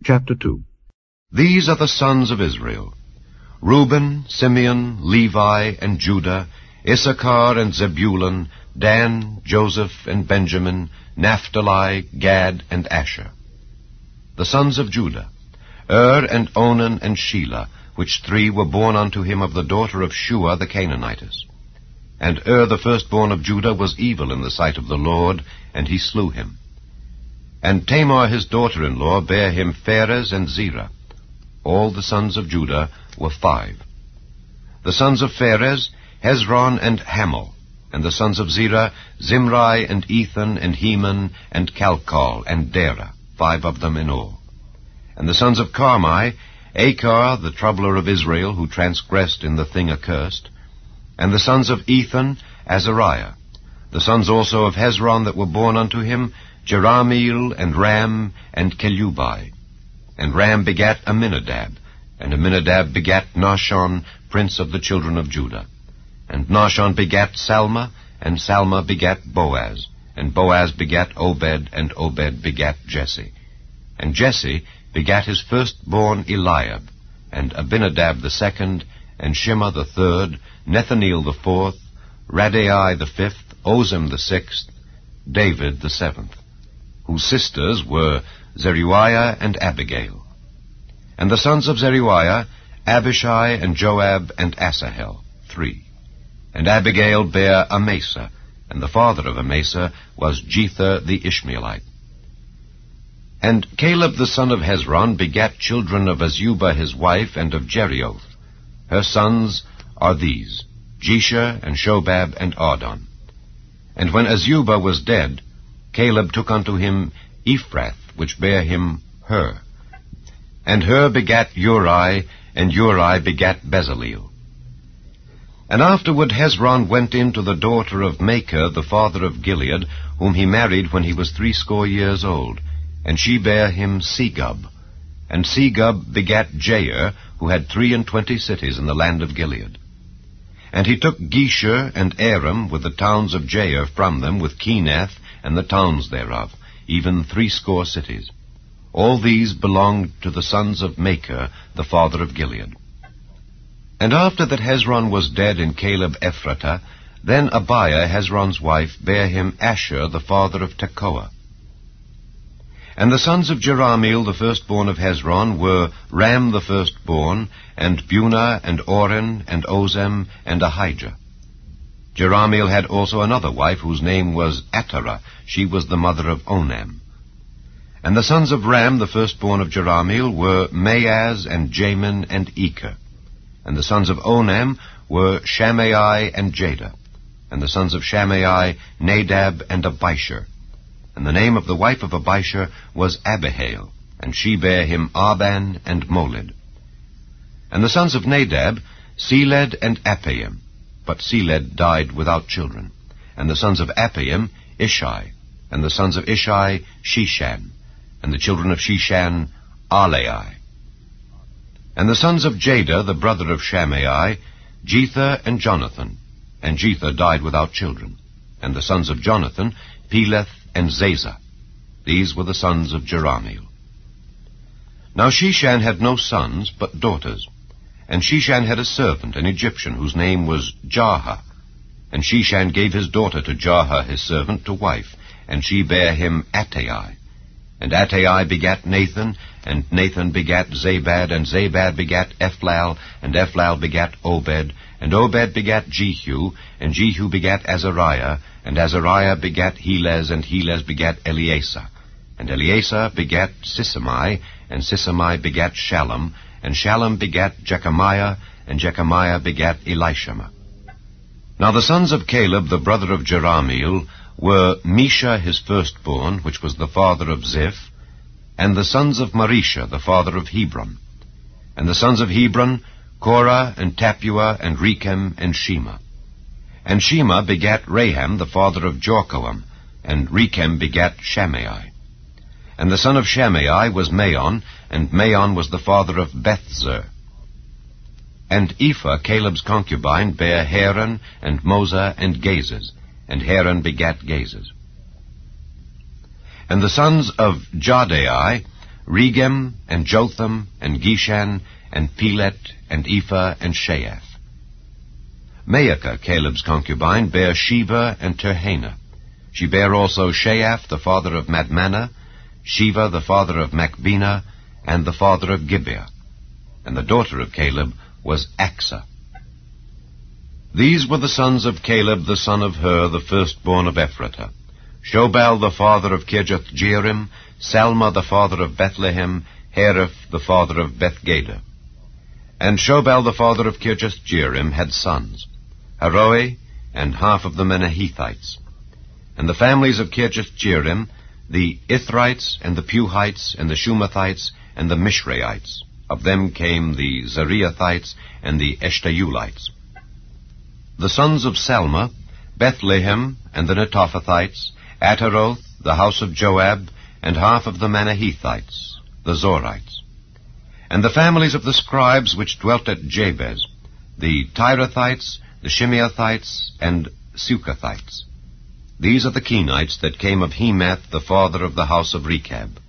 Chapter 2. These are the sons of Israel: Reuben, Simeon, Levi, and Judah, Issachar and Zebulun, Dan, Joseph, and Benjamin, Naphtali, Gad, and Asher. The sons of Judah: and Onan, and Shelah, which three were born unto him of the daughter of Shua the Canaanitess. And the firstborn of Judah was evil in the sight of the Lord, and he slew him. And Tamar his daughter-in-law bare him Pharez and Zerah. All the sons of Judah were 5. The sons of Pharez, Hezron and Hamul. And the sons of Zerah, Zimri and Ethan and Heman and Calcol and Dara, 5 of them in all. And the sons of Carmi, Achar, the troubler of Israel, who transgressed in the thing accursed. And the sons of Ethan, Azariah. The sons also of Hezron that were born unto him, Jerahmeel, and Ram, and Kelubai. And Ram begat Amminadab, and Amminadab begat Nahshon, prince of the children of Judah. And Nahshon begat Salma, and Salma begat Boaz, and Boaz begat Obed, and Obed begat Jesse. And Jesse begat his firstborn Eliab, and Abinadab the second, and Shema the third, Nethaneel the fourth, Raddai the fifth, Ozem the sixth, David the seventh, whose sisters were Zeruiah and Abigail. And the sons of Zeruiah, Abishai and Joab and Asahel, 3. And Abigail bare Amasa, and the father of Amasa was Jether the Ishmaelite. And Caleb the son of Hezron begat children of Azubah his wife, and of Jerioth. Her sons are these, Jesher and Shobab and Ardon. And when Azubah was dead, Caleb took unto him Ephrath, which bare him Hur. And Hur begat Uri, and Uri begat Bezaleel. And afterward Hezron went in to the daughter of Machir, the father of Gilead, whom he married when he was 80 years old, and she bare him Segub. And Segub begat Jair, who had 23 cities in the land of Gilead. And he took Geshur and Aram with the towns of Jair from them, with Kenath and the towns thereof, even 80 cities. All these belonged to the sons of Machir, the father of Gilead. And after that Hezron was dead in Caleb Ephratah, then Abiah Hezron's wife bare him Asher, the father of Tekoa. And the sons of Jerahmeel, the firstborn of Hezron, were Ram the firstborn, and Bunah, and Oren, and Ozem, and Ahijah. Jerahmeel had also another wife, whose name was Atara. She was the mother of Onam. And the sons of Ram, the firstborn of Jerahmeel, were Maaz, and Jamin, and Eker. And the sons of Onam were Shammai and Jada. And the sons of Shammai, Nadab, and Abishur. And the name of the wife of Abishur was Abihail, and she bare him Arban and Molid. And the sons of Nadab, Seled and Appaim, but Seled died without children. And the sons of Appaim, Ishai. And the sons of Ishai, Sheshan. And the children of Sheshan, Alai. And the sons of Jada, the brother of Shammai, Jether and Jonathan. And Jether died without children. And the sons of Jonathan, Peleth and Zazah. These were the sons of Jerahmeel. Now Sheshan had no sons, but daughters. And Sheshan had a servant, an Egyptian, whose name was Jarha. And Sheshan gave his daughter to Jarha his servant to wife, and she bare him Attai. And Attai begat Nathan, and Nathan begat Zabad, and Zabad begat Ephlal, and Ephlal begat Obed, and Obed begat Jehu, and Jehu begat Azariah, and Azariah begat Helez, and Helez begat Eleasah. And Eleasah begat Sisamai, and Sisamai begat Shallum, and Shallum begat Jechamiah, and Jechamiah begat Elishama. Now the sons of Caleb, the brother of Jerahmeel, were Mesha his firstborn, which was the father of Ziph, and the sons of Marisha, the father of Hebron. And the sons of Hebron, Korah, and Tapua, and Rechem, and Shema. And Shema begat Raham, the father of Jorkoam, and Rechem begat Shammai. And the son of Shammai was Maon, and Maon was the father of Bethzer. And Ephah, Caleb's concubine, bare Haran, and Mosa, and Gazez, and Haran begat Gazez. And the sons of Jadai, Regem, and Jotham, and Geshan, and Pelet, and Ephah, and Sheath. Maacah, Caleb's concubine, bare Sheva and Tirhana. She bare also Sheath, the father of Madmannah, Sheva, the father of Machbenah, and the father of Gibeah. And the daughter of Caleb was Achsah. These were the sons of Caleb, the son of Hur, the firstborn of Ephratah: Shobal, the father of Kirjath-jearim, Salma, the father of Bethlehem, Hareph, the father of Bethgader. And Shobal, the father of Kirjath-jearim, had sons, Haroeh, and half of the Menahithites. And the families of Kirjath-jearim, the Ithrites, and the Puhites, and the Shumathites, and the Mishraites. Of them came the Zariathites, and the Eshtaulites. The sons of Salma, Bethlehem, and the Netophathites, Ataroth, the house of Joab, and half of the Manahithites, the Zorites. And the families of the scribes which dwelt at Jabez, the Tirathites, the Shimeathites, and Suchathites. These are the Kenites that came of Hemath, the father of the house of Rechab.